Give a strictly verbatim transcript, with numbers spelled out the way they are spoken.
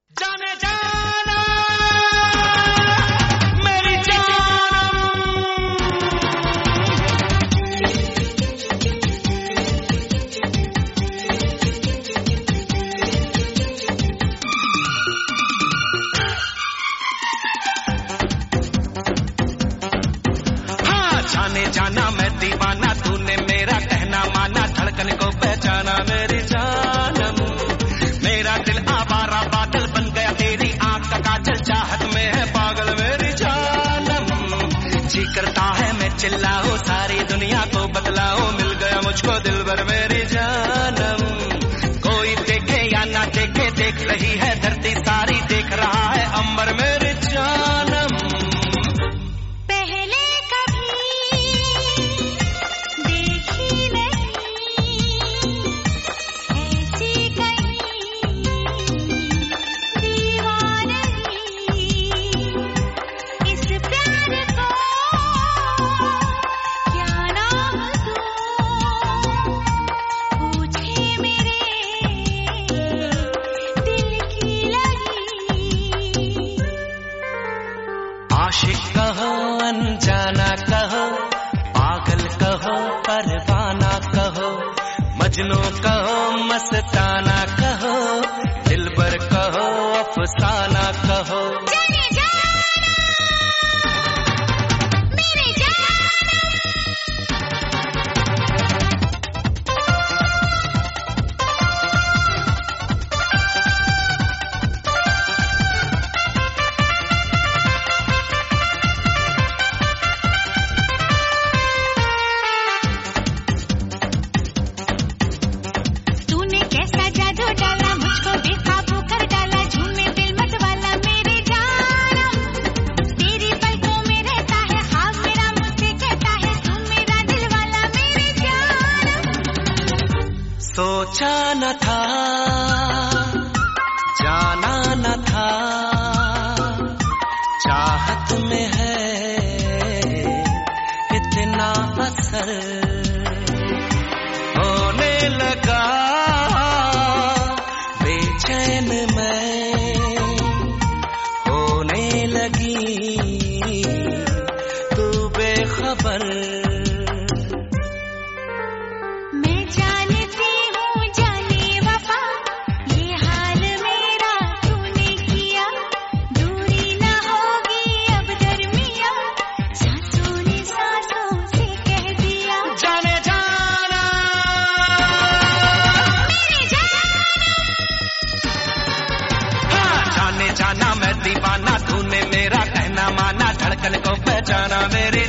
जाने जाना मेरी जानम। हाँ जाने जाना मैं दीवाना, तूने मेरा कहना माना, धड़कन को पहचाना मेरी जानम। मेरा दिल आवारा बादल बन गया, तेरी आंख का काजल चाहत में है पागल मेरी जानम। जी करता है मैं चिल्लाऊं, सारी दुनिया को बतलाऊं, मिल गया मुझको दिलबर मेरी जानम। कोई देखे या ना देखे, देख रही है धरती सारी, देख रहा है अंबर मेरी जानम। आशिक कहो अनजाना कहो, पागल कहो परवाना कहो, मजनू कहो मस्ताना कहो, दिलबर कहो अफसाना कहो। सोचा न था जाना न था, चाहत में है इतना असर, होने लगा बेचैन मैं, होने लगी तू बेखबर। जाना मैं दीवाना, तूने मेरा कहना माना, धड़कन को पहचाना मेरे